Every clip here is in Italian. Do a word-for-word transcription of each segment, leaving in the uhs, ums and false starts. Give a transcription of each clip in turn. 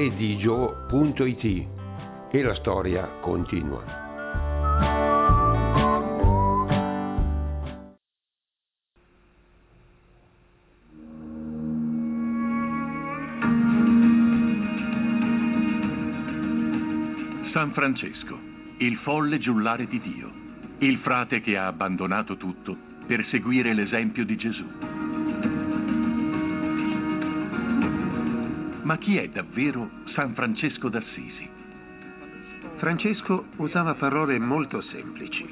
redigio punto it e la storia continua. San Francesco, il folle giullare di Dio, il frate che ha abbandonato tutto per seguire l'esempio di Gesù. Ma chi è davvero San Francesco d'Assisi? Francesco usava parole molto semplici.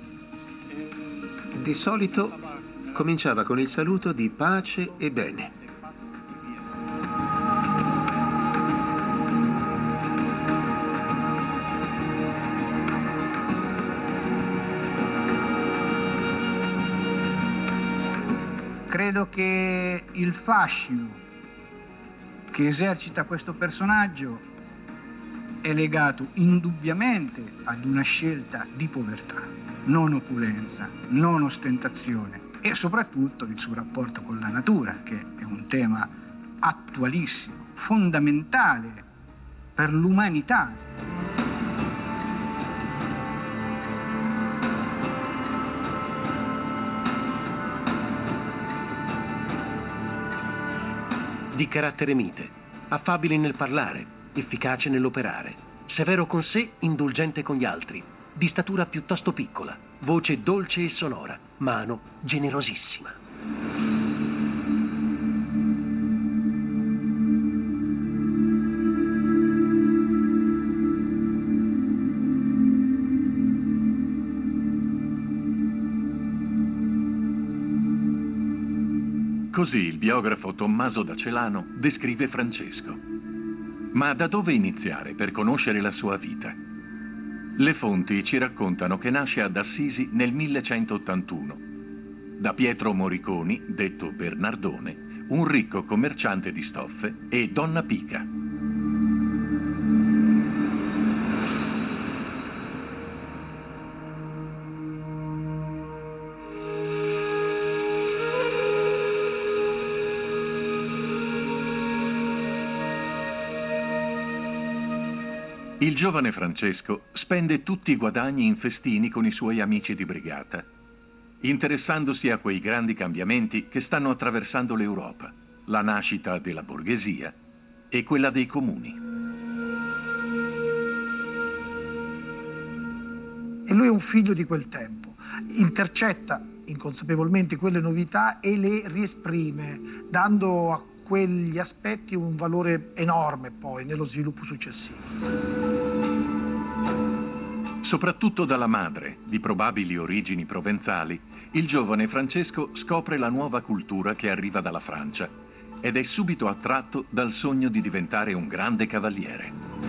Di solito cominciava con il saluto di pace e bene. Credo che il fascino che esercita questo personaggio è legato indubbiamente ad una scelta di povertà, non opulenza, non ostentazione, e soprattutto il suo rapporto con la natura, che è un tema attualissimo, fondamentale per l'umanità. Di carattere mite, affabile nel parlare, efficace nell'operare, severo con sé, indulgente con gli altri, di statura piuttosto piccola, voce dolce e sonora, mano generosissima. Così il biografo Tommaso da Celano descrive Francesco. Ma da dove iniziare per conoscere la sua vita? Le fonti ci raccontano che nasce ad Assisi nel millecentottantuno, da Pietro Moriconi, detto Bernardone, un ricco commerciante di stoffe, e Donna Pica. Il giovane Francesco spende tutti i guadagni in festini con i suoi amici di brigata, interessandosi a quei grandi cambiamenti che stanno attraversando l'Europa, la nascita della borghesia e quella dei comuni. E lui è un figlio di quel tempo, intercetta inconsapevolmente quelle novità e le riesprime, dando a quegli aspetti un valore enorme poi nello sviluppo successivo. Soprattutto dalla madre, di probabili origini provenzali, il giovane Francesco scopre la nuova cultura che arriva dalla Francia ed è subito attratto dal sogno di diventare un grande cavaliere.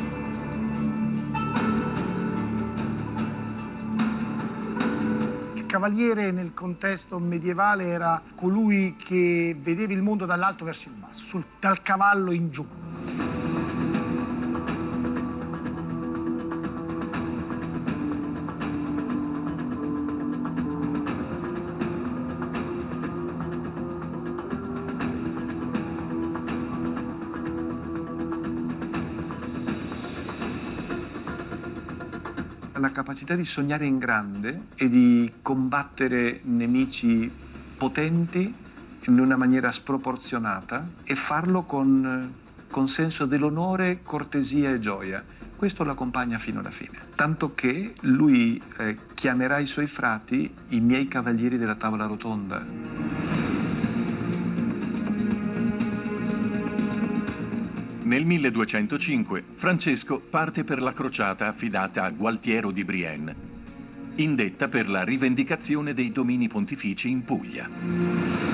Il cavaliere nel contesto medievale era colui che vedeva il mondo dall'alto verso il basso, sul, dal cavallo in giù. La capacità di sognare in grande e di combattere nemici potenti in una maniera sproporzionata e farlo con, con senso dell'onore, cortesia e gioia. Questo lo accompagna fino alla fine. Tanto che lui eh, chiamerà i suoi frati i miei cavalieri della tavola rotonda. Nel milleduecentocinque Francesco parte per la crociata affidata a Gualtiero di Brienne, indetta per la rivendicazione dei domini pontifici in Puglia.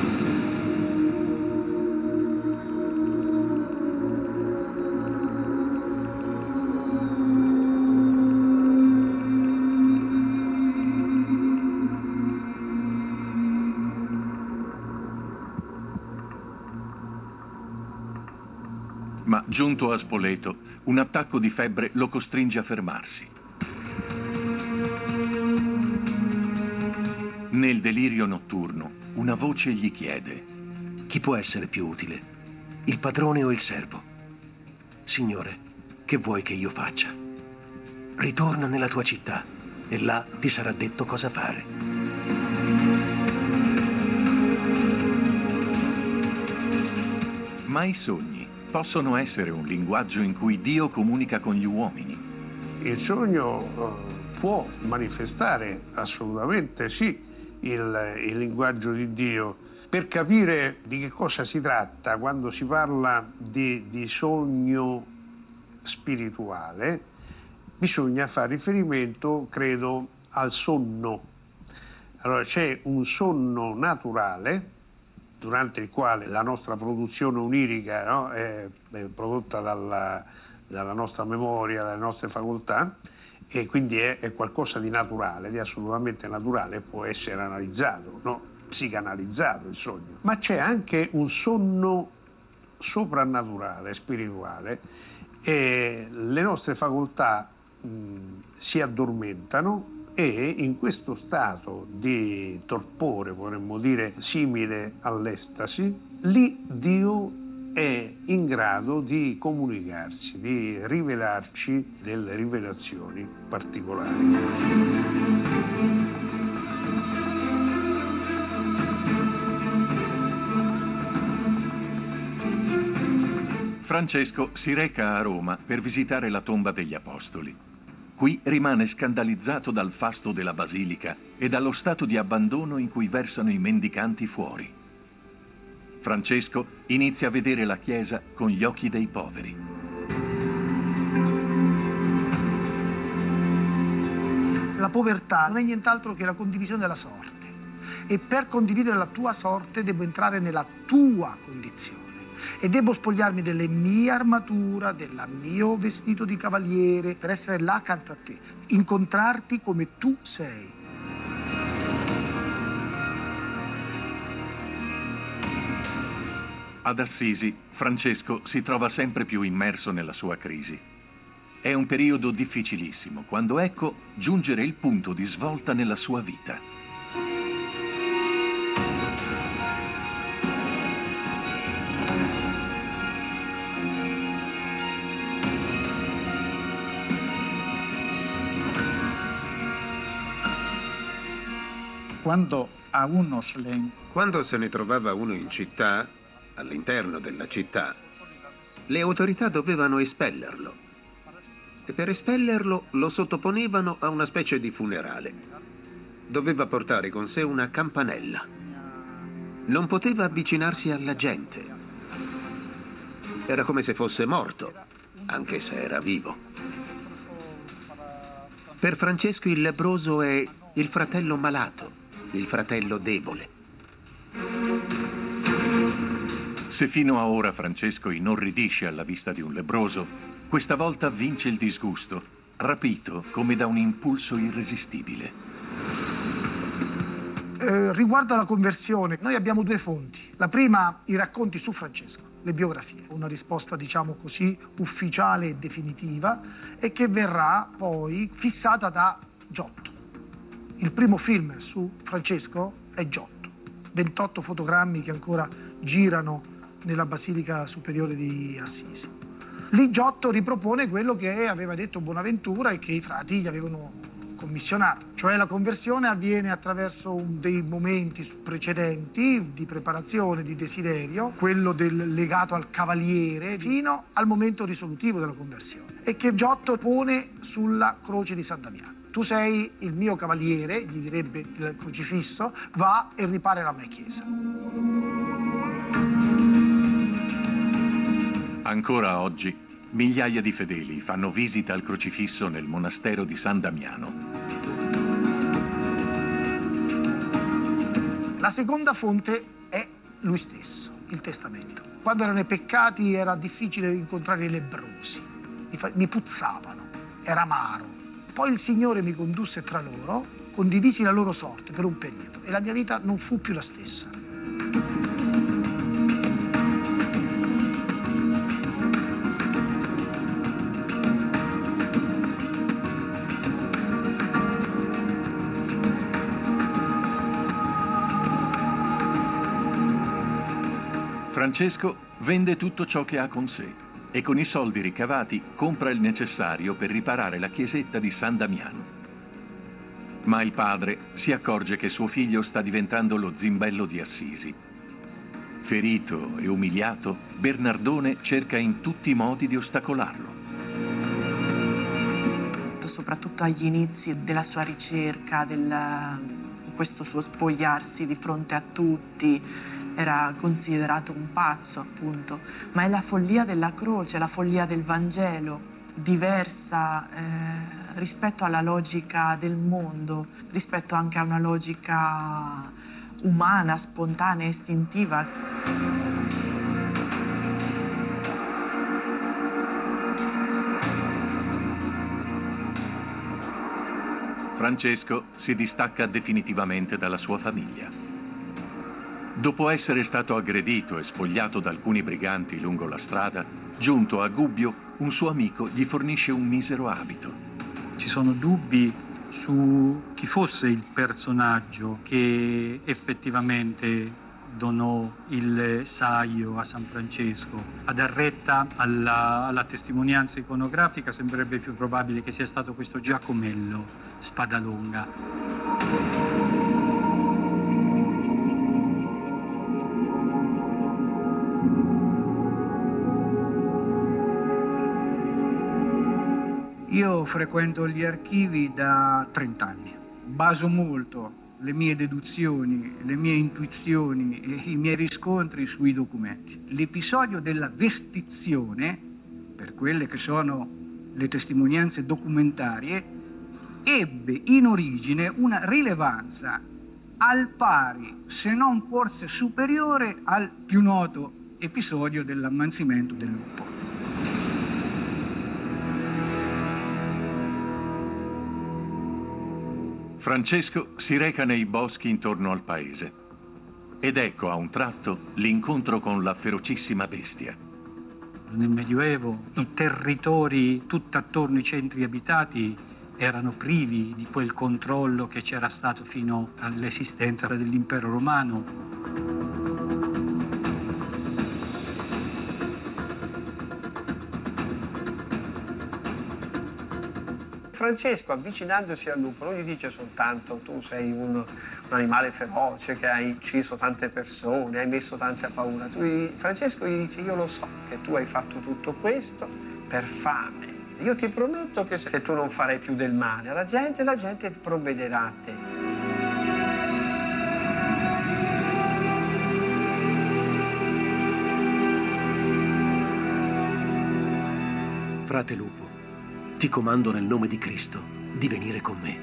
Ma giunto a Spoleto, un attacco di febbre lo costringe a fermarsi. Nel delirio notturno, una voce gli chiede: chi può essere più utile, il padrone o il servo? Signore, che vuoi che io faccia? Ritorna nella tua città e là ti sarà detto cosa fare. Ma i sogni possono essere un linguaggio in cui Dio comunica con gli uomini? Il sogno eh, può manifestare assolutamente sì il, il linguaggio di Dio. Per capire di che cosa si tratta quando si parla di, di sogno spirituale, bisogna fare riferimento, credo, al sonno. Allora c'è un sonno naturale, durante il quale la nostra produzione onirica, no, è, è prodotta dalla, dalla nostra memoria, dalle nostre facoltà, e quindi è, è qualcosa di naturale, di assolutamente naturale, può essere analizzato, no? Psicanalizzato il sogno. Ma c'è anche un sonno soprannaturale, spirituale, e le nostre facoltà mh, si addormentano, e in questo stato di torpore, vorremmo dire simile all'estasi, lì Dio è in grado di comunicarsi, di rivelarci delle rivelazioni particolari. Francesco si reca a Roma per visitare la tomba degli Apostoli. Qui rimane scandalizzato dal fasto della basilica e dallo stato di abbandono in cui versano i mendicanti fuori. Francesco inizia a vedere la Chiesa con gli occhi dei poveri. La povertà non è nient'altro che la condivisione della sorte, e per condividere la tua sorte devo entrare nella tua condizione e devo spogliarmi delle mie armature, del mio vestito di cavaliere, per essere là accanto a te, incontrarti come tu sei. Ad Assisi, Francesco si trova sempre più immerso nella sua crisi. È un periodo difficilissimo, quando ecco giungere il punto di svolta nella sua vita. Quando a uno se le... Quando se ne trovava uno in città, all'interno della città, le autorità dovevano espellerlo. E per espellerlo lo sottoponevano a una specie di funerale. Doveva portare con sé una campanella. Non poteva avvicinarsi alla gente. Era come se fosse morto, anche se era vivo. Per Francesco il lebbroso è il fratello malato, il fratello debole. Se fino a ora Francesco inorridisce alla vista di un lebbroso, questa volta vince il disgusto, rapito come da un impulso irresistibile. Eh, riguardo alla conversione, noi abbiamo due fonti. La prima, i racconti su Francesco, le biografie. Una risposta, diciamo così, ufficiale e definitiva, e che verrà poi fissata da Giotto. Il primo film su Francesco è Giotto, ventotto fotogrammi che ancora girano nella Basilica Superiore di Assisi. Lì Giotto ripropone quello che aveva detto Bonaventura e che i frati gli avevano commissionato, cioè la conversione avviene attraverso un dei momenti precedenti di preparazione, di desiderio, quello del legato al cavaliere, fino al momento risolutivo della conversione, e che Giotto pone sulla croce di San Damiano. Tu sei il mio cavaliere, gli direbbe il crocifisso, va e ripara la mia chiesa. Ancora oggi, migliaia di fedeli fanno visita al crocifisso nel monastero di San Damiano. La seconda fonte è lui stesso, il testamento. Quando erano i peccati era difficile incontrare i lebbrosi, mi puzzavano, era amaro. Poi il Signore mi condusse tra loro, condivisi la loro sorte per un periodo e la mia vita non fu più la stessa. Francesco vende tutto ciò che ha con sé. e con i soldi ricavati compra il necessario per riparare la chiesetta di San Damiano. Ma il padre si accorge che suo figlio sta diventando lo zimbello di Assisi. Ferito e umiliato, Bernardone cerca in tutti i modi di ostacolarlo. Soprattutto agli inizi della sua ricerca, del, questo suo spogliarsi di fronte a tutti, era considerato un pazzo, appunto. Ma è la follia della croce, la follia del Vangelo, diversa eh, rispetto alla logica del mondo, rispetto anche a una logica umana, spontanea, istintiva. Francesco si distacca definitivamente dalla sua famiglia. Dopo essere stato aggredito e spogliato da alcuni briganti lungo la strada, giunto a Gubbio, un suo amico gli fornisce un misero abito. Ci sono dubbi su chi fosse il personaggio che effettivamente donò il saio a San Francesco. A dar retta alla, alla testimonianza iconografica sembrerebbe più probabile che sia stato questo Giacomello Spadalonga. Io frequento gli archivi da trent'anni, baso molto le mie deduzioni, le mie intuizioni e i miei riscontri sui documenti. L'episodio della vestizione, per quelle che sono le testimonianze documentarie, ebbe in origine una rilevanza al pari, se non forse superiore, al più noto episodio dell'ammansimento del lupo. Francesco si reca nei boschi intorno al paese ed ecco a un tratto l'incontro con la ferocissima bestia. Nel Medioevo i territori tutt'attorno ai centri abitati erano privi di quel controllo che c'era stato fino all'esistenza dell'impero romano. Francesco, avvicinandosi al lupo, non gli dice soltanto tu sei un, un animale feroce che hai ucciso tante persone, hai messo tante a paura. Tu, Francesco gli dice io lo so che tu hai fatto tutto questo per fame. Io ti prometto che se tu non farai più del male alla gente, la gente provvederà a te. Frate Lupo, ti comando nel nome di Cristo di venire con me.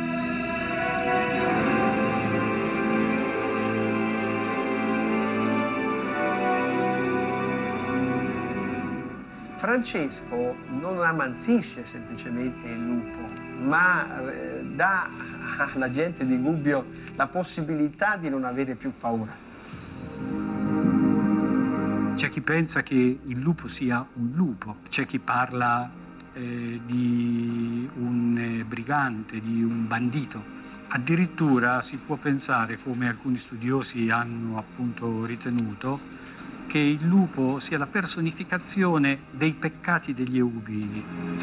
Francesco non ammanzisce semplicemente il lupo, ma eh, dà alla gente di Gubbio la possibilità di non avere più paura. C'è chi pensa che il lupo sia un lupo, c'è chi parla Eh, di un eh, brigante, di un bandito. Addirittura si può pensare, come alcuni studiosi hanno appunto ritenuto, che il lupo sia la personificazione dei peccati degli Eubini.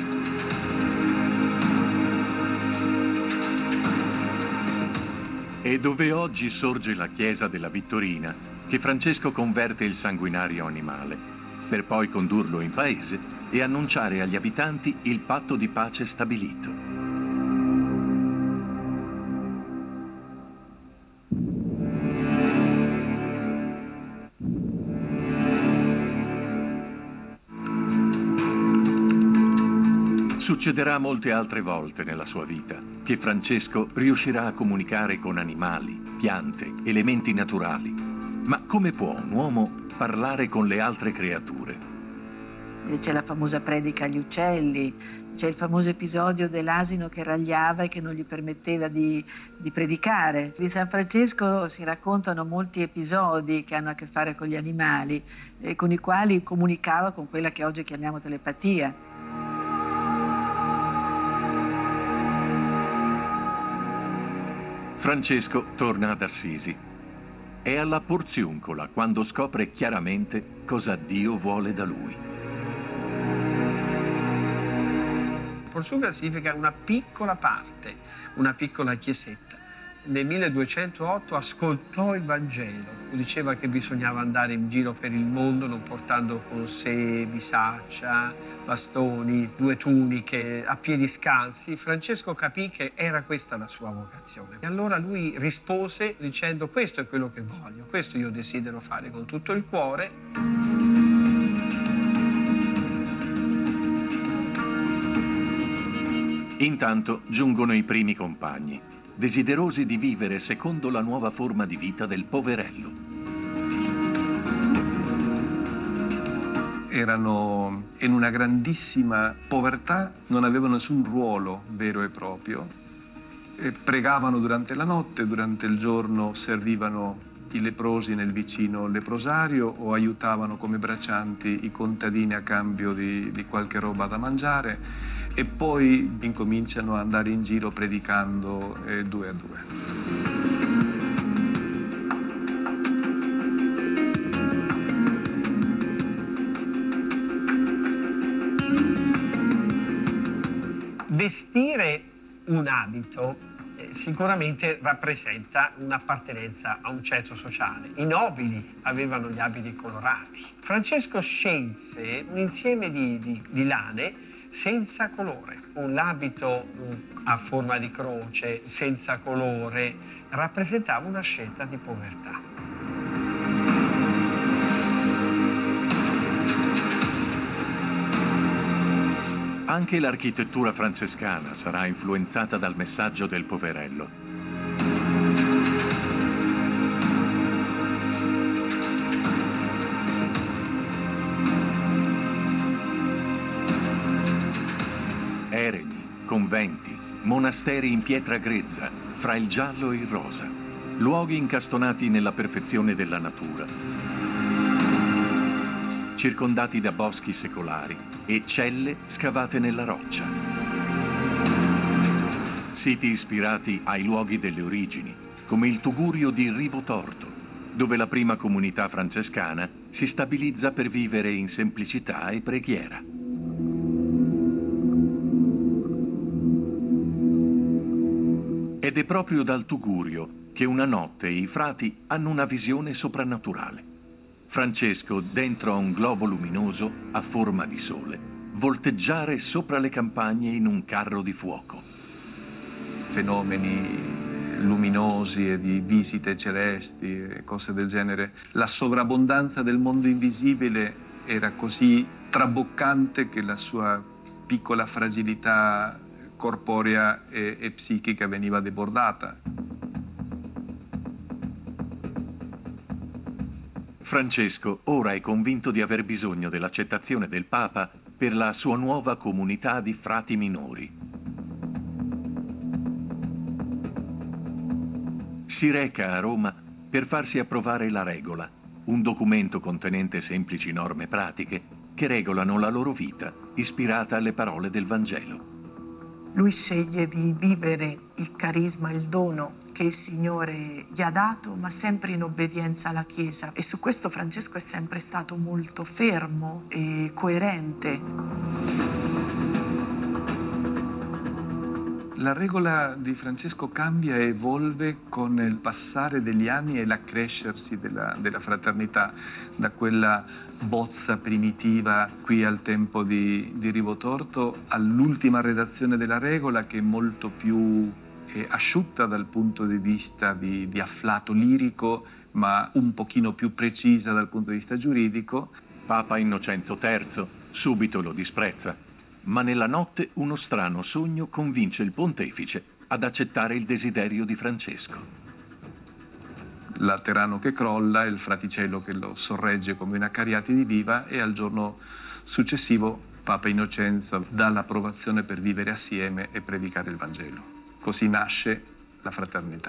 E dove oggi sorge la chiesa della Vittorina, che Francesco converte il sanguinario animale, per poi condurlo in paese e annunciare agli abitanti il patto di pace stabilito. Succederà molte altre volte nella sua vita che Francesco riuscirà a comunicare con animali, piante, elementi naturali. Ma come può un uomo parlare con le altre creature? C'è la famosa predica agli uccelli, c'è il famoso episodio dell'asino che ragliava e che non gli permetteva di, di predicare. Di San Francesco si raccontano molti episodi che hanno a che fare con gli animali, eh, con i quali comunicava con quella che oggi chiamiamo telepatia. Francesco torna ad Assisi. È alla Porziuncola quando scopre chiaramente cosa Dio vuole da lui. Porzugal significa una piccola parte, una piccola chiesetta. Nel milleduecentootto ascoltò il Vangelo, diceva che bisognava andare in giro per il mondo non portando con sé bisaccia, bastoni, due tuniche, a piedi scalzi. Francesco capì che era questa la sua vocazione. E allora lui rispose dicendo: questo è quello che voglio, questo io desidero fare con tutto il cuore. Intanto giungono i primi compagni, desiderosi di vivere secondo la nuova forma di vita del poverello. Erano in una grandissima povertà, non avevano nessun ruolo vero e proprio, e pregavano durante la notte, durante il giorno servivano i leprosi nel vicino leprosario o aiutavano come braccianti i contadini a cambio di, di qualche roba da mangiare, e poi incominciano ad andare in giro predicando eh, due a due. Vestire un abito eh, sicuramente rappresenta un'appartenenza a un ceto sociale. I nobili avevano gli abiti colorati. Francesco scelse un insieme di, di, di lane senza colore. L'abito a forma di croce, senza colore, rappresentava una scelta di povertà. Anche l'architettura francescana sarà influenzata dal messaggio del poverello. Eremi, conventi, monasteri in pietra grezza, fra il giallo e il rosa, luoghi incastonati nella perfezione della natura, circondati da boschi secolari e celle scavate nella roccia. Siti ispirati ai luoghi delle origini, come il Tugurio di Rivotorto, dove la prima comunità francescana si stabilizza per vivere in semplicità e preghiera. Ed è proprio dal Tugurio che una notte i frati hanno una visione soprannaturale. Francesco, dentro a un globo luminoso a forma di sole, volteggiare sopra le campagne in un carro di fuoco. Fenomeni luminosi e di visite celesti e cose del genere. La sovrabbondanza del mondo invisibile era così traboccante che la sua piccola fragilità corporea e, e psichica veniva debordata. Francesco ora è convinto di aver bisogno dell'accettazione del Papa per la sua nuova comunità di frati minori. Si reca a Roma per farsi approvare la regola, un documento contenente semplici norme pratiche che regolano la loro vita, ispirata alle parole del Vangelo. Lui sceglie di vivere il carisma, il dono che il Signore gli ha dato, ma sempre in obbedienza alla Chiesa. E su questo Francesco è sempre stato molto fermo e coerente. La regola di Francesco cambia e evolve con il passare degli anni e l'accrescersi della, della fraternità, da quella bozza primitiva qui al tempo di, di Rivotorto all'ultima redazione della regola, che è molto più eh, asciutta dal punto di vista di, di afflato lirico, ma un pochino più precisa dal punto di vista giuridico. Papa Innocenzo terzo subito lo disprezza, ma nella notte uno strano sogno convince il pontefice ad accettare il desiderio di Francesco. Laterano che crolla, il fraticello che lo sorregge come una cariatide viva, e al giorno successivo Papa Innocenzo dà l'approvazione per vivere assieme e predicare il Vangelo. Così nasce la fraternità.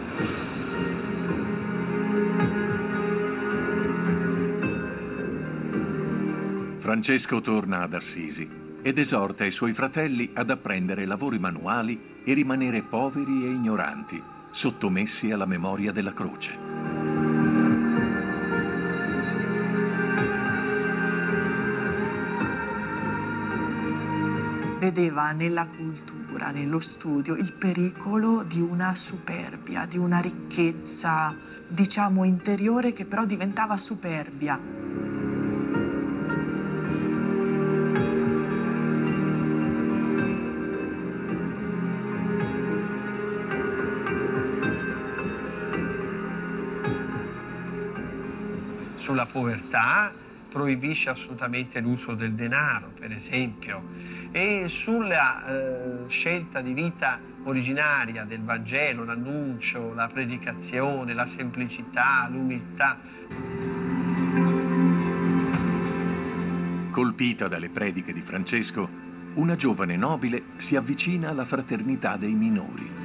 Francesco torna ad Assisi ed esorta i suoi fratelli ad apprendere lavori manuali e rimanere poveri e ignoranti, sottomessi alla memoria della croce. vedeva nella cultura, nello studio, il pericolo di una superbia, di una ricchezza, diciamo, interiore che però diventava superbia. Sulla povertà proibisce assolutamente l'uso del denaro, per esempio, e sulla eh, scelta di vita originaria del Vangelo, l'annuncio, la predicazione, la semplicità, l'umiltà. Colpita dalle prediche di Francesco, una giovane nobile si avvicina alla fraternità dei minori.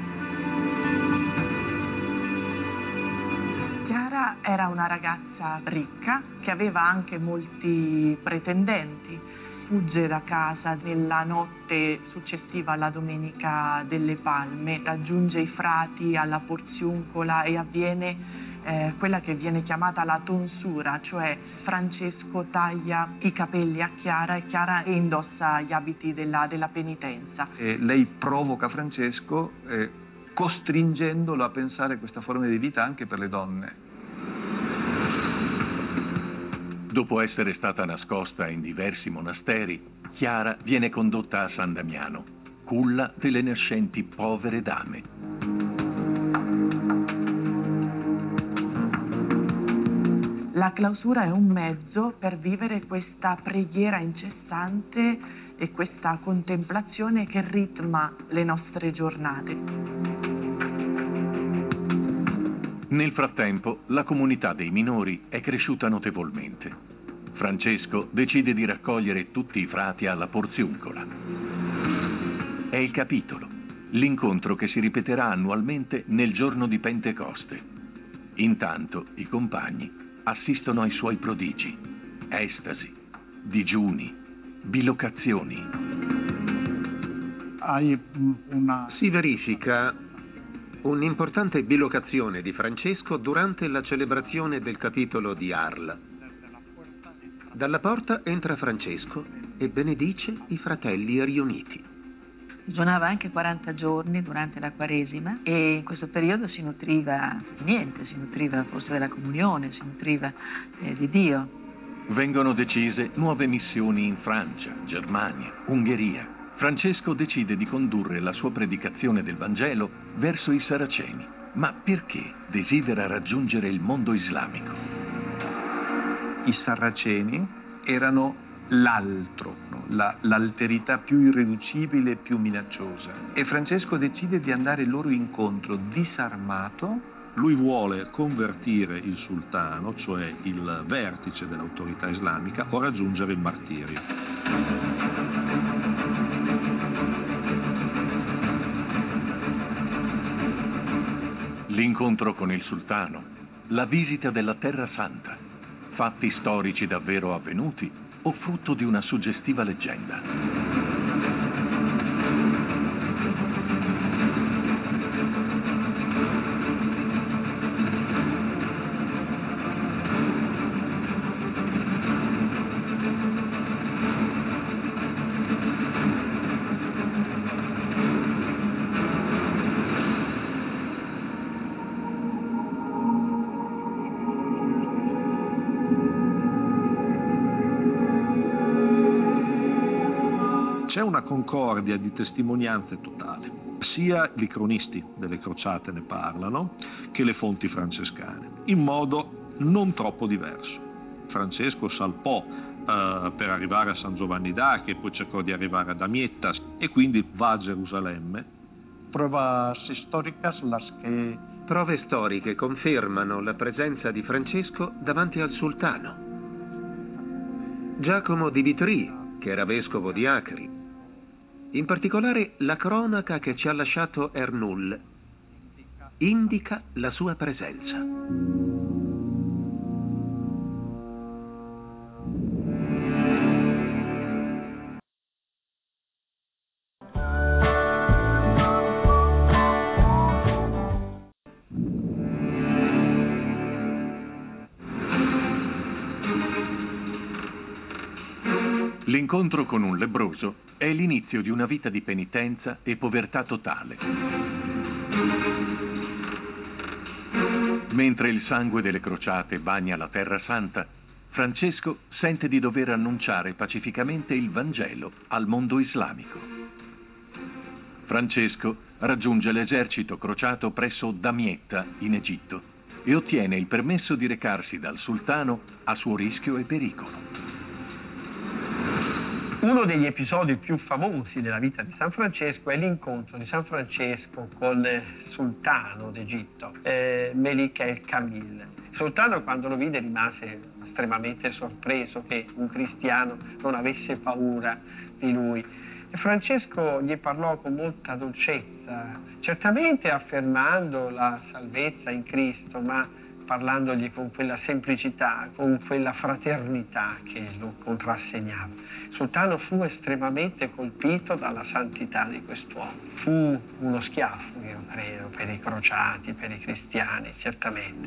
Chiara era una ragazza ricca che aveva anche molti pretendenti. Fugge da casa nella notte successiva alla Domenica delle Palme, raggiunge i frati alla Porziuncola e avviene eh, quella che viene chiamata la tonsura, cioè Francesco taglia i capelli a Chiara e Chiara indossa gli abiti della, della penitenza. E lei provoca Francesco eh, costringendolo a pensare questa forma di vita anche per le donne. Dopo essere stata nascosta in diversi monasteri, Chiara viene condotta a San Damiano, culla delle nascenti povere dame. La clausura è un mezzo per vivere questa preghiera incessante e questa contemplazione che ritma le nostre giornate. Nel frattempo, la comunità dei minori è cresciuta notevolmente. Francesco decide di raccogliere tutti i frati alla Porziuncola. È il capitolo, l'incontro che si ripeterà annualmente nel giorno di Pentecoste. Intanto i compagni assistono ai suoi prodigi, estasi, digiuni, bilocazioni. Hai una... Si verifica un'importante bilocazione di Francesco durante la celebrazione del capitolo di Arles. Dalla porta entra Francesco e benedice i fratelli riuniti. Digiunava anche quaranta giorni durante la Quaresima e in questo periodo si nutriva niente, si nutriva forse della comunione, si nutriva eh, di Dio. Vengono decise nuove missioni in Francia, Germania, Ungheria. Francesco decide di condurre la sua predicazione del Vangelo verso i Saraceni. Ma perché desidera raggiungere il mondo islamico? I Saraceni erano l'altro, no? La, l'alterità più irriducibile e più minacciosa. E Francesco decide di andare loro incontro disarmato. Lui vuole convertire il sultano, cioè il vertice dell'autorità islamica, o raggiungere il martirio. L'incontro con il sultano, la visita della Terra Santa, fatti storici davvero avvenuti o frutto di una suggestiva leggenda? C'è una concordia di testimonianze totale. Sia i cronisti delle crociate ne parlano, che le fonti francescane, in modo non troppo diverso. Francesco salpò eh, per arrivare a San Giovanni d'Acre, poi cercò di arrivare a Damietta e quindi va a Gerusalemme. Pruebas históricas las que... Prove storiche confermano la presenza di Francesco davanti al sultano. Giacomo di Vitry, che era vescovo di Acri. In particolare la cronaca che ci ha lasciato Ernoul indica la sua presenza. L'incontro con un lebbroso è l'inizio di una vita di penitenza e povertà totale. Mentre il sangue delle crociate bagna la Terra Santa, Francesco sente di dover annunciare pacificamente il Vangelo al mondo islamico. Francesco raggiunge l'esercito crociato presso Damietta, in Egitto, e ottiene il permesso di recarsi dal sultano a suo rischio e pericolo. Uno degli episodi più famosi della vita di San Francesco è l'incontro di San Francesco con il sultano d'Egitto, eh, Melik el-Kamil. Il sultano, quando lo vide, rimase estremamente sorpreso che un cristiano non avesse paura di lui. E Francesco gli parlò con molta dolcezza, certamente affermando la salvezza in Cristo, ma parlandogli con quella semplicità, con quella fraternità che lo contrassegnava. Il sultano fu estremamente colpito dalla santità di quest'uomo. Fu uno schiaffo, io credo, per i crociati, per i cristiani, certamente.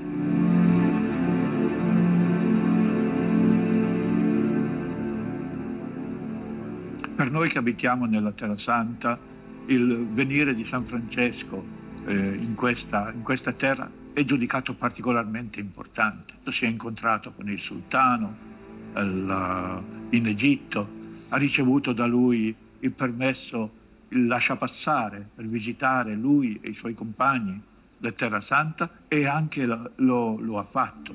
Per noi che abitiamo nella Terra Santa, il venire di San Francesco eh, in, questa, in questa terra è giudicato particolarmente importante. Si è incontrato con il sultano il, in Egitto, ha ricevuto da lui il permesso, il lasciapassare per visitare lui e i suoi compagni la Terra Santa, e anche lo, lo, lo ha fatto.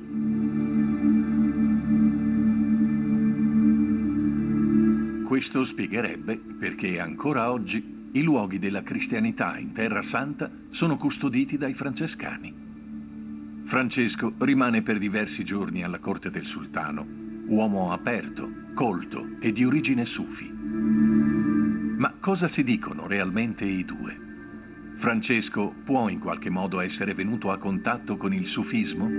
Questo spiegherebbe perché ancora oggi i luoghi della cristianità in Terra Santa sono custoditi dai francescani. Francesco rimane per diversi giorni alla corte del sultano, uomo aperto, colto e di origine sufi. Ma cosa si dicono realmente i due? Francesco può in qualche modo essere venuto a contatto con il sufismo?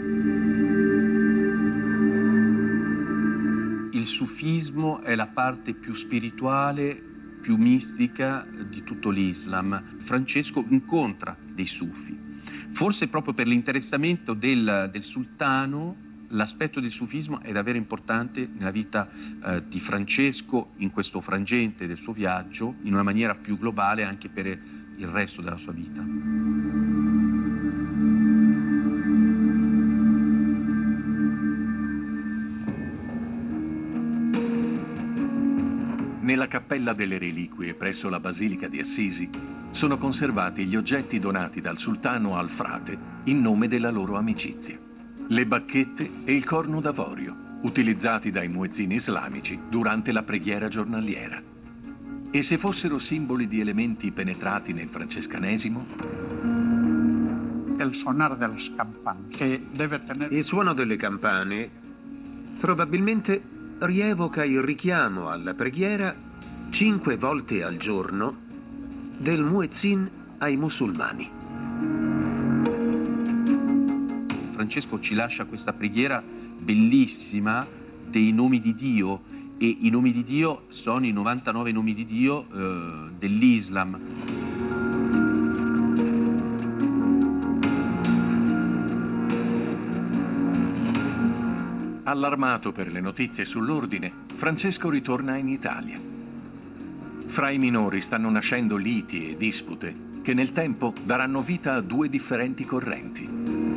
Il sufismo è la parte più spirituale, più mistica di tutto l'Islam. Francesco incontra dei sufi. Forse proprio per l'interessamento del, del sultano, l'aspetto del sufismo è davvero importante nella vita eh, di Francesco in questo frangente del suo viaggio, in una maniera più globale anche per il resto della sua vita. Nella cappella delle reliquie presso la Basilica di Assisi sono conservati gli oggetti donati dal sultano al frate in nome della loro amicizia. Le bacchette e il corno d'avorio, utilizzati dai muezzini islamici durante la preghiera giornaliera. E se fossero simboli di elementi penetrati nel francescanesimo? Il suonare delle campane, che deve tenere... Il suono delle campane probabilmente rievoca il richiamo alla preghiera cinque volte al giorno del muezzin ai musulmani. Francesco ci lascia questa preghiera bellissima dei nomi di Dio, e i nomi di Dio sono i novantanove nomi di Dio eh, dell'Islam. Allarmato per le notizie sull'ordine, Francesco ritorna in Italia. Fra i minori stanno nascendo liti e dispute che nel tempo daranno vita a due differenti correnti.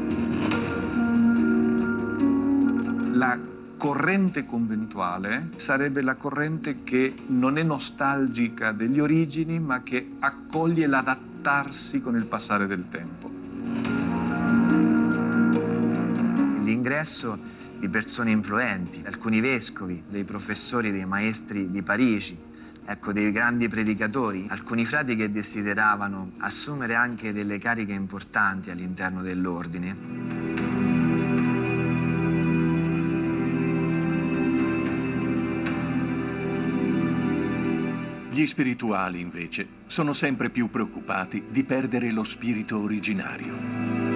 La corrente conventuale sarebbe la corrente che non è nostalgica degli origini, ma che accoglie l'adattarsi con il passare del tempo. L'ingresso di persone influenti, alcuni vescovi, dei professori, dei maestri di Parigi, ecco, dei grandi predicatori, alcuni frati che desideravano assumere anche delle cariche importanti all'interno dell'ordine. Gli spirituali, invece, sono sempre più preoccupati di perdere lo spirito originario.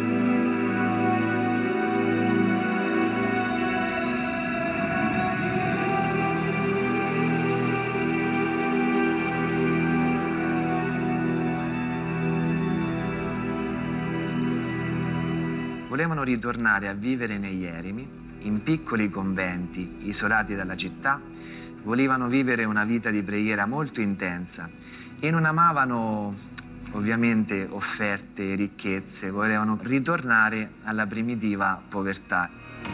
Volevano ritornare a vivere negli eremi, in piccoli conventi isolati dalla città, volevano vivere una vita di preghiera molto intensa e non amavano ovviamente offerte e ricchezze, volevano ritornare alla primitiva povertà.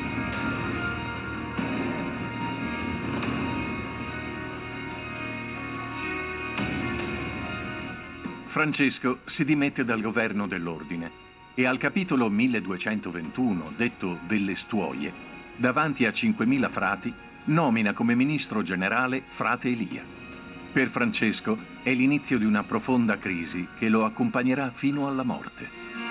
Francesco si dimette dal governo dell'ordine e al capitolo milleduecentoventuno, detto delle Stuoie, davanti a cinquemila frati, nomina come ministro generale frate Elia. Per Francesco è l'inizio di una profonda crisi che lo accompagnerà fino alla morte.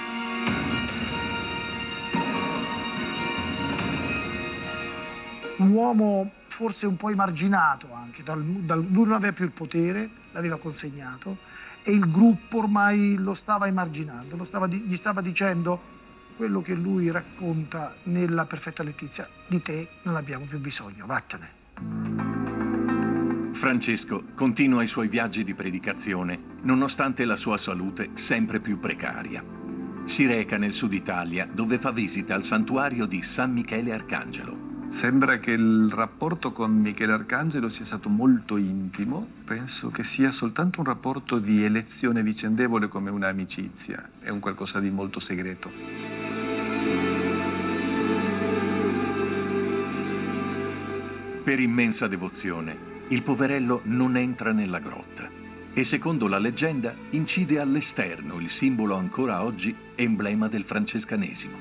Un uomo forse un po' emarginato anche, dal, dal, lui non aveva più il potere, l'aveva consegnato, e il gruppo ormai lo stava emarginando, lo stava, gli stava dicendo quello che lui racconta nella Perfetta Letizia: di te non abbiamo più bisogno, vattene. Francesco continua i suoi viaggi di predicazione, nonostante la sua salute sempre più precaria. Si reca nel sud Italia, dove fa visita al santuario di San Michele Arcangelo. Sembra che il rapporto con Michele Arcangelo sia stato molto intimo. Penso che sia soltanto un rapporto di elezione vicendevole come un'amicizia. È un qualcosa di molto segreto. Per immensa devozione, il poverello non entra nella grotta e, secondo la leggenda, incide all'esterno il simbolo ancora oggi emblema del francescanesimo.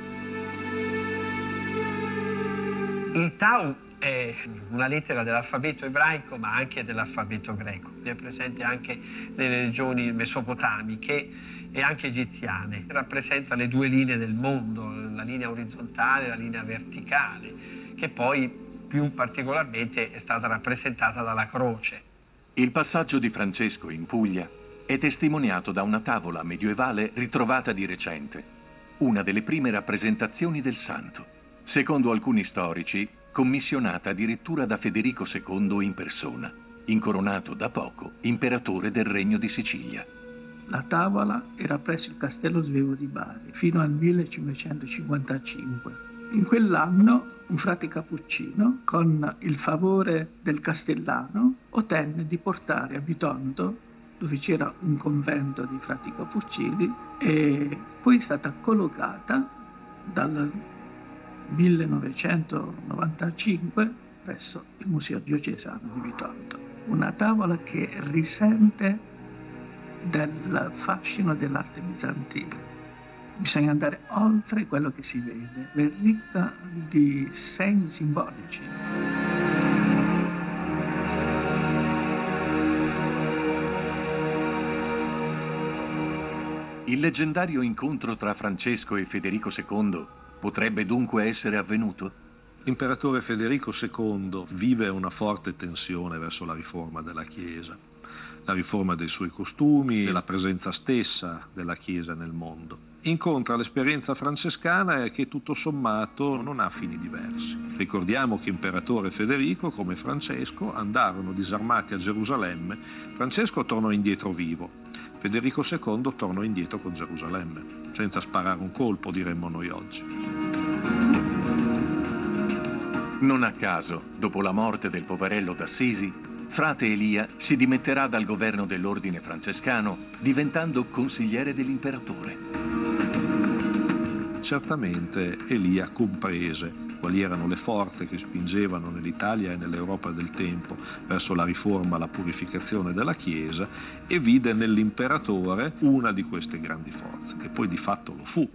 Il Tau è una lettera dell'alfabeto ebraico ma anche dell'alfabeto greco. È presente anche nelle regioni mesopotamiche e anche egiziane. Rappresenta le due linee del mondo, la linea orizzontale e la linea verticale, che poi più particolarmente è stata rappresentata dalla croce. Il passaggio di Francesco in Puglia è testimoniato da una tavola medievale ritrovata di recente, una delle prime rappresentazioni del santo, secondo alcuni storici commissionata addirittura da Federico secondo in persona, incoronato da poco imperatore del Regno di Sicilia. La tavola era presso il Castello Svevo di Bari fino al millecinquecentocinquantacinque. In quell'anno un frate cappuccino, con il favore del castellano, ottenne di portare a Bitondo, dove c'era un convento di frati cappuccini, e poi è stata collocata dal millenovecentonovantacinque presso il Museo Diocesano di Bitondo. Una tavola che risente del fascino dell'arte bizantina. Bisogna andare oltre quello che si vede, è ricca di segni simbolici. Il leggendario incontro tra Francesco e Federico secondo potrebbe dunque essere avvenuto? L'imperatore Federico secondo vive una forte tensione verso la riforma della Chiesa, la riforma dei suoi costumi, della presenza stessa della Chiesa nel mondo. Incontra l'esperienza francescana e che tutto sommato non ha fini diversi. Ricordiamo che imperatore Federico, come Francesco, andarono disarmati a Gerusalemme. Francesco tornò indietro vivo, Federico secondo tornò indietro con Gerusalemme, senza sparare un colpo, diremmo noi oggi. Non a caso, dopo la morte del poverello d'Assisi, frate Elia si dimetterà dal governo dell'ordine francescano, diventando consigliere dell'imperatore. Certamente Elia comprese quali erano le forze che spingevano nell'Italia e nell'Europa del tempo verso la riforma, la purificazione della Chiesa, e vide nell'imperatore una di queste grandi forze, che poi di fatto lo fu.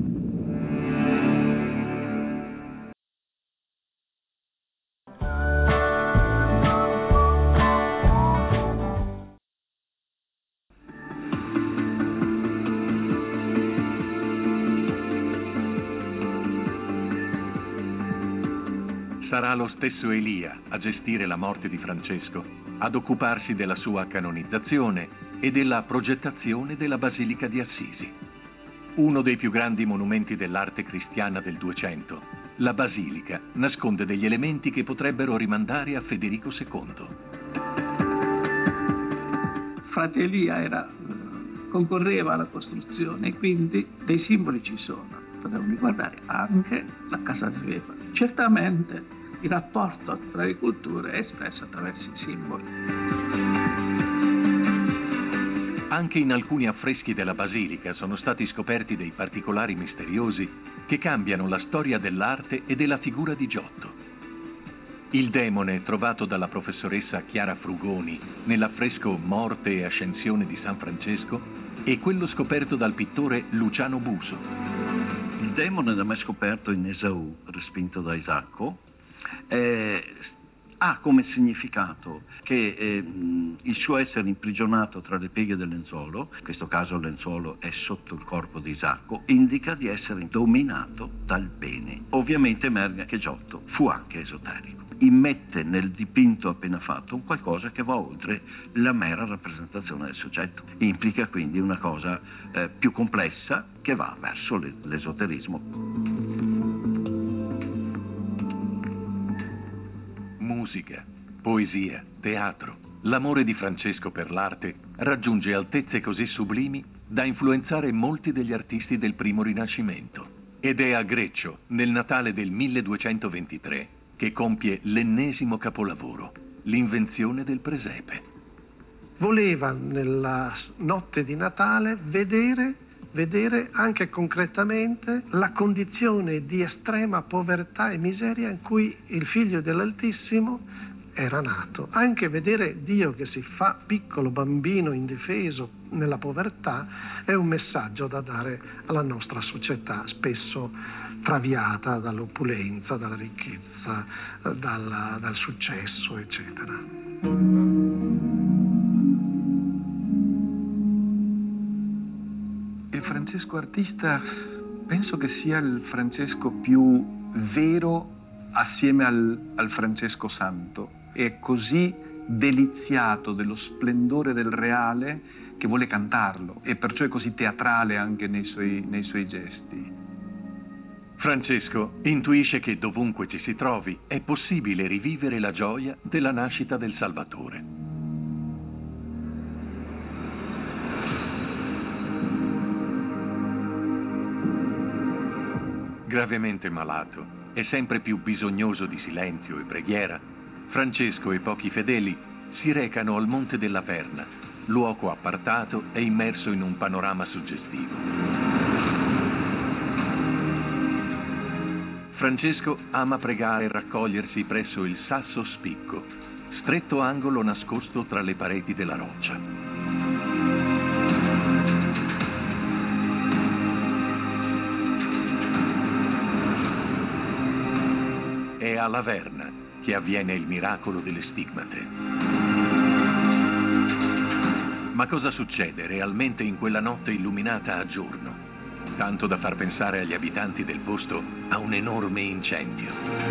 Sarà lo stesso Elia a gestire la morte di Francesco, ad occuparsi della sua canonizzazione e della progettazione della Basilica di Assisi. Uno dei più grandi monumenti dell'arte cristiana del Duecento, la Basilica nasconde degli elementi che potrebbero rimandare a Federico secondo. Frate Elia era, concorreva alla costruzione, quindi dei simboli ci sono. Potevamo riguardare anche la casa sveva. Certamente Il rapporto tra le culture è espresso attraverso i simboli. Anche in alcuni affreschi della basilica sono stati scoperti dei particolari misteriosi che cambiano la storia dell'arte e della figura di Giotto. Il demone trovato dalla professoressa Chiara Frugoni nell'affresco Morte e Ascensione di San Francesco e quello scoperto dal pittore Luciano Buso. Il demone da me scoperto in Esaù, respinto da Isacco, eh, ha come significato che eh, il suo essere imprigionato tra le pieghe del lenzuolo, in questo caso il lenzuolo è sotto il corpo di Isacco, indica di essere dominato dal bene. Ovviamente emerge che Giotto fu anche esoterico. Immette nel dipinto appena fatto un qualcosa che va oltre la mera rappresentazione del soggetto. Implica quindi una cosa eh, più complessa che va verso l'esoterismo. Musica, poesia, teatro. L'amore di Francesco per l'arte raggiunge altezze così sublimi da influenzare molti degli artisti del primo Rinascimento. Ed è a Greccio, nel Natale del milleduecentoventitré, che compie l'ennesimo capolavoro, l'invenzione del presepe. Voleva nella notte di Natale vedere, vedere anche concretamente la condizione di estrema povertà e miseria in cui il figlio dell'Altissimo era nato. Anche vedere Dio che si fa piccolo bambino indifeso nella povertà è un messaggio da dare alla nostra società, spesso traviata dall'opulenza, dalla ricchezza, dal, dal successo, eccetera. Il Francesco artista penso che sia il Francesco più vero assieme al, al Francesco santo. È così deliziato dello splendore del reale che vuole cantarlo e perciò è così teatrale anche nei suoi, nei suoi gesti. Francesco intuisce che dovunque ci si trovi è possibile rivivere la gioia della nascita del Salvatore. Gravemente malato e sempre più bisognoso di silenzio e preghiera, Francesco e pochi fedeli si recano al Monte della Verna, luogo appartato e immerso in un panorama suggestivo. Francesco ama pregare e raccogliersi presso il Sasso Spicco, stretto angolo nascosto tra le pareti della roccia. È alla Verna che avviene il miracolo delle stigmate. Ma cosa succede realmente in quella notte illuminata a giorno? Tanto da far pensare agli abitanti del posto a un enorme incendio.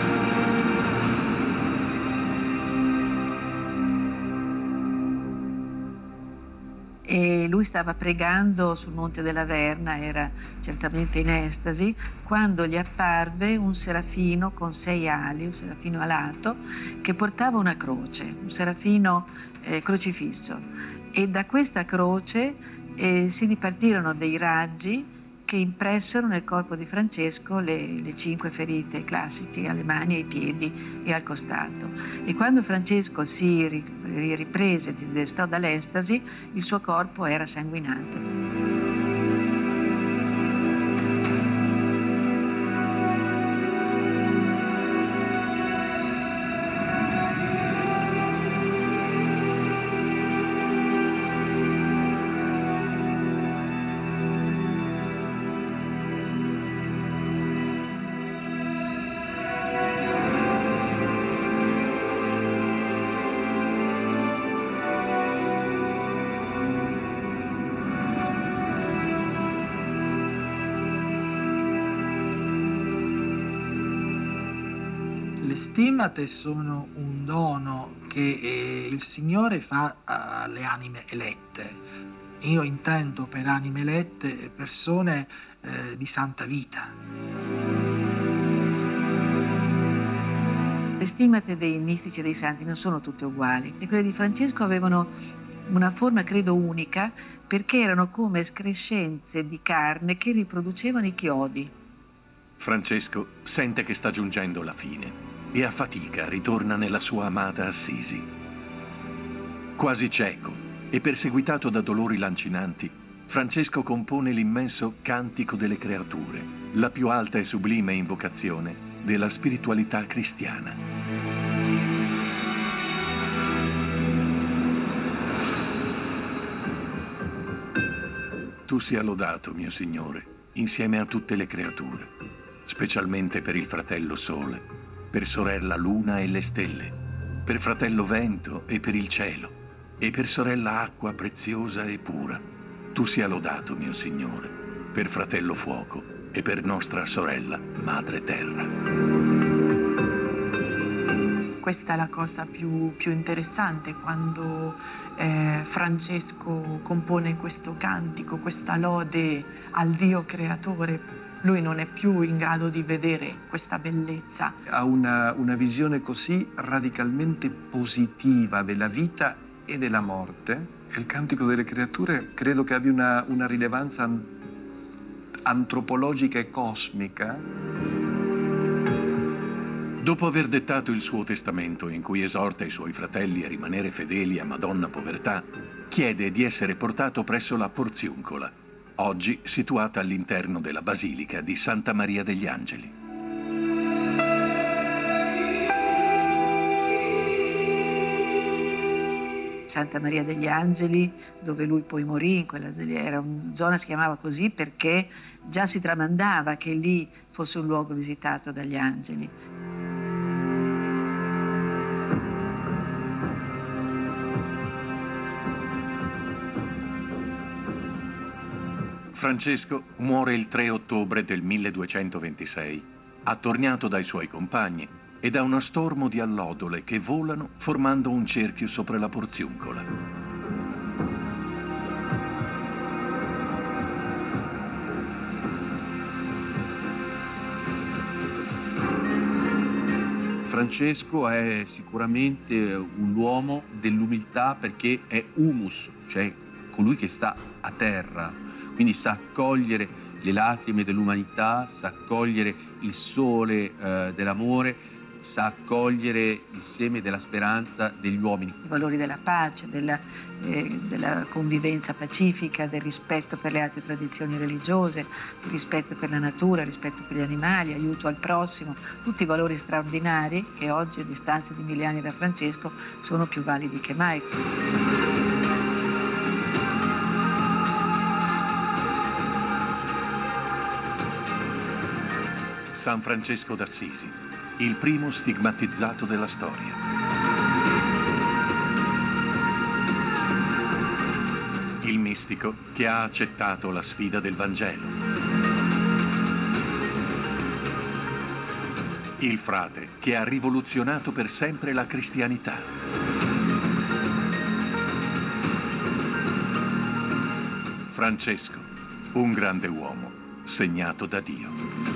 E lui stava pregando sul Monte della Verna, era certamente in estasi, quando gli apparve un serafino con sei ali, un serafino alato, che portava una croce, un serafino eh, crocifisso. E da questa croce eh, si dipartirono dei raggi che impressero nel corpo di Francesco le, le cinque ferite classiche alle mani, ai piedi e al costato. E quando Francesco si riprese, si destò dall'estasi, il suo corpo era sanguinato. Stigmate sono un dono che eh, il Signore fa alle anime elette. Io intendo per anime elette persone eh, di santa vita. Le stigmate dei mistici e dei santi non sono tutte uguali e quelle di Francesco avevano una forma credo unica perché erano come escrescenze di carne che riproducevano i chiodi. Francesco sente che sta giungendo la fine. e a fatica ritorna nella sua amata Assisi. Quasi cieco e perseguitato da dolori lancinanti, Francesco compone l'immenso Cantico delle Creature, la più alta e sublime invocazione della spiritualità cristiana. Tu sia lodato, mio Signore, insieme a tutte le creature, specialmente per il fratello Sole, per sorella Luna e le stelle, per fratello Vento e per il cielo, e per sorella Acqua preziosa e pura. Tu sia lodato, mio Signore, per fratello Fuoco e per nostra sorella Madre Terra. Questa è la cosa più, più interessante quando eh, Francesco compone questo cantico, questa lode al Dio creatore. Lui non è più in grado di vedere questa bellezza. Ha una, una visione così radicalmente positiva della vita e della morte. Il Cantico delle Creature credo che abbia una, una rilevanza antropologica e cosmica. Dopo aver dettato il suo testamento in cui esorta i suoi fratelli a rimanere fedeli a Madonna Povertà, chiede di essere portato presso la Porziuncola, oggi situata all'interno della Basilica di Santa Maria degli Angeli. Santa Maria degli Angeli, dove lui poi morì, in quella era una zona si chiamava così perché già si tramandava che lì fosse un luogo visitato dagli angeli. Francesco muore il tre ottobre del milleduecentoventisei, attorniato dai suoi compagni e da uno stormo di allodole che volano formando un cerchio sopra la Porziuncola. Francesco è sicuramente un uomo dell'umiltà perché è humus, cioè colui che sta a terra. Quindi sa accogliere le lacrime dell'umanità, sa accogliere il sole eh, dell'amore, sa accogliere il seme della speranza degli uomini. I valori della pace, della, eh, della convivenza pacifica, del rispetto per le altre tradizioni religiose, il rispetto per la natura, il rispetto per gli animali, aiuto al prossimo, tutti i valori straordinari che oggi, a distanza di mille anni da Francesco, sono più validi che mai. San Francesco d'Assisi, il primo stigmatizzato della storia. Il mistico che ha accettato la sfida del Vangelo. Il frate che ha rivoluzionato per sempre la cristianità. Francesco, un grande uomo segnato da Dio.